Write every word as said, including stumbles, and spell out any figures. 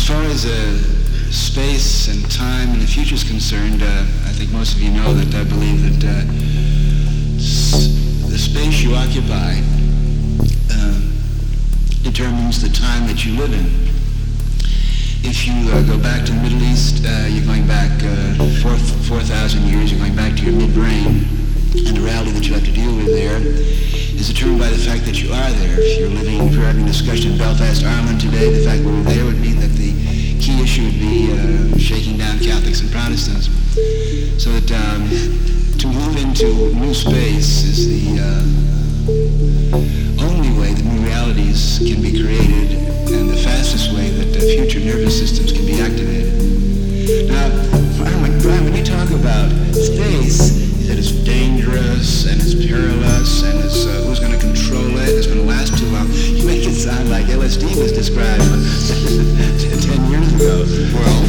as far as uh, space and time and the future is concerned, uh, I think most of you know that I believe that uh, s- the space you occupy uh, determines the time that you live in. If you uh, go back to the Middle East, uh, you're going back uh, four, four thousand years, you're going back to your midbrain, and the reality that you have to deal with there is determined by the fact that you are there. If you're living, if you're having a discussion in Belfast, Ireland today, the fact that we're there would mean that the key issue would be uh, shaking down Catholics and Protestants. So that um, to move into new space is the uh, only way that new realities can be created and the fastest way that uh, future nervous systems can be activated. Now, Brian, Brian, when you talk about space, that it's dangerous and it's perilous and it's uh, who's going to control it, it's going to last too long, you make it sound like L S D was described ten years ago. Well,